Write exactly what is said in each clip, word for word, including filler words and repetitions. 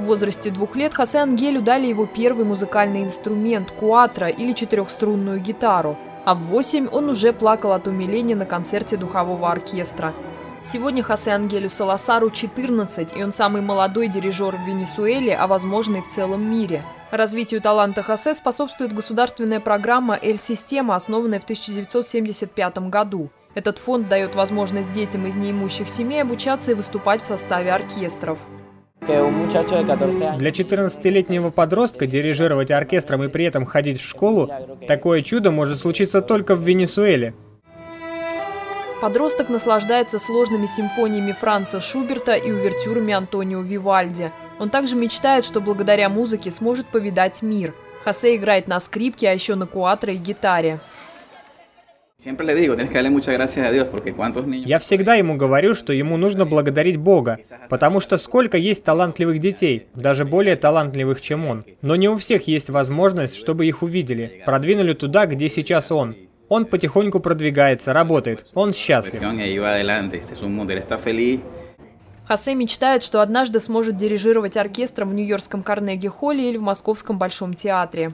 возрасте двух лет Хосе Ангелю дали его первый музыкальный инструмент – куатро или четырехструнную гитару, а в восемь он уже плакал от умиления на концерте духового оркестра. Сегодня Хосе Ангелю Саласару четырнадцать, и он самый молодой дирижер в Венесуэле, а возможно и в целом мире. Развитию таланта Хосе способствует государственная программа «Эль Система», основанная в тысяча девятьсот семьдесят пятом году. Этот фонд дает возможность детям из неимущих семей обучаться и выступать в составе оркестров. Для четырнадцатилетнего подростка дирижировать оркестром и при этом ходить в школу – такое чудо может случиться только в Венесуэле. Подросток наслаждается сложными симфониями Франца Шуберта и увертюрами Антонио Вивальди. Он также мечтает, что благодаря музыке сможет повидать мир. Хосе играет на скрипке, а еще на куатро и гитаре. Я всегда ему говорю, что ему нужно благодарить Бога, потому что сколько есть талантливых детей, даже более талантливых, чем он. Но не у всех есть возможность, чтобы их увидели, продвинули туда, где сейчас он. Он потихоньку продвигается, работает, он счастлив. Хосе мечтает, что однажды сможет дирижировать оркестром в нью-йоркском Карнеги-холле или в московском Большом театре.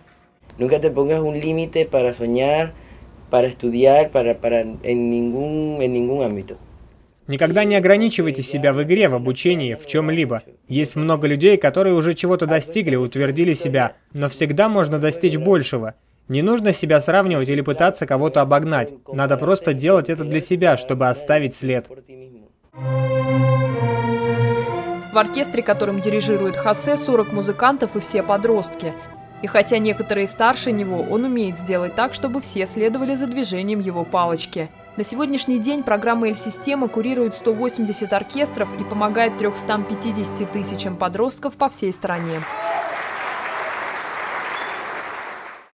Никогда не ограничивайте себя в игре, в обучении, в чем-либо. Есть много людей, которые уже чего-то достигли, утвердили себя, но всегда можно достичь большего. Не нужно себя сравнивать или пытаться кого-то обогнать. Надо просто делать это для себя, чтобы оставить след. В оркестре, которым дирижирует Хосе, сорок музыкантов и все подростки. И хотя некоторые старше него, он умеет сделать так, чтобы все следовали за движением его палочки. На сегодняшний день программа «Эль Система» курирует сто восемьдесят оркестров и помогает трёмстам пятидесяти тысячам подростков по всей стране.